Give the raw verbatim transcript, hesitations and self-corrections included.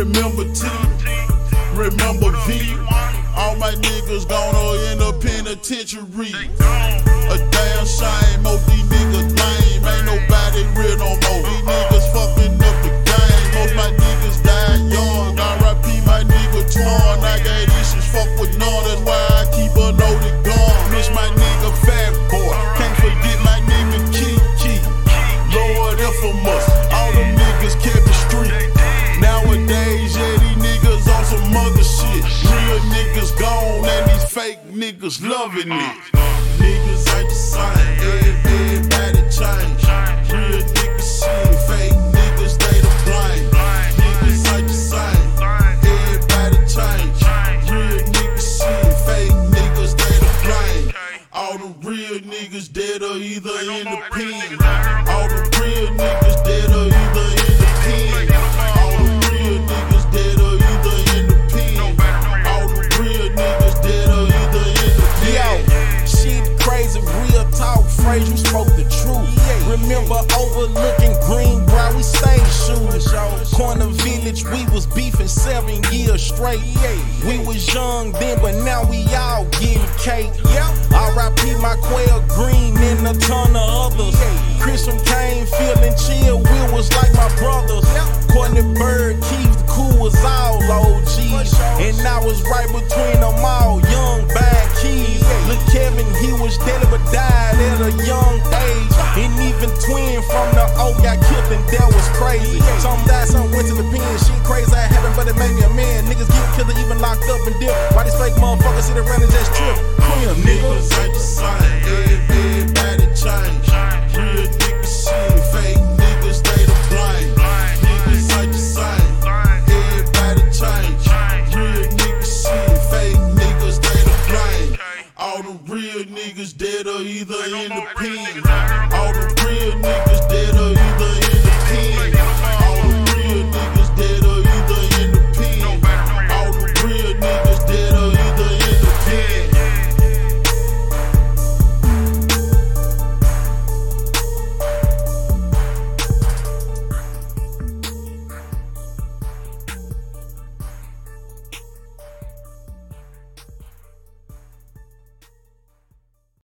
Remember T, remember V. All my niggas gone or in the penitentiary. A damn shame, most these niggas lame. Ain't nobody real no more. These niggas fucking up the game. Most my niggas died young. R I P my nigga torn. I got issues, fuck with none. That's why I keep a loaded gun. Miss my nigga Fat Boy. Can't forget my nigga Kiki. Lord Infamous. All them niggas kept it street. Nowadays, yeah, these niggas on some other shit. Real niggas gone and these fake niggas loving it. Niggas ain't the same, everybody change. Real niggas shit, fake niggas they to blame. Niggas ain't the same, everybody change. Real niggas shit, fake niggas they to blame. All the real niggas dead or either in the pen. All the real niggas dead or either in the pen. All the real niggas dead or either in the pen. All the real niggas dead or either in the pen. Yo, shit crazy, real talk, phrase, you spoke the truth. Remember overlooking Greenbrier, we stayed shooting. Corner Village, we was beefing seven years straight. We was young then, but now we all getting cake. R I P my Quail Green and a ton of others. Chris from Kane, feeling chill, Will was like my brothers. Courtney Bird, Keith, the cool was all O Gs. And I was right between them all, young bad keys. Look Kevin, he was dead but died at a young age. And even Twin from the O got killed and that was crazy. Some died, some went to the pen. Shit crazy I happened, but it made me a man. Niggas get killed or even locked up and dip. Why these fake motherfuckers sit around and just trip? Queen, niggas ain't the same.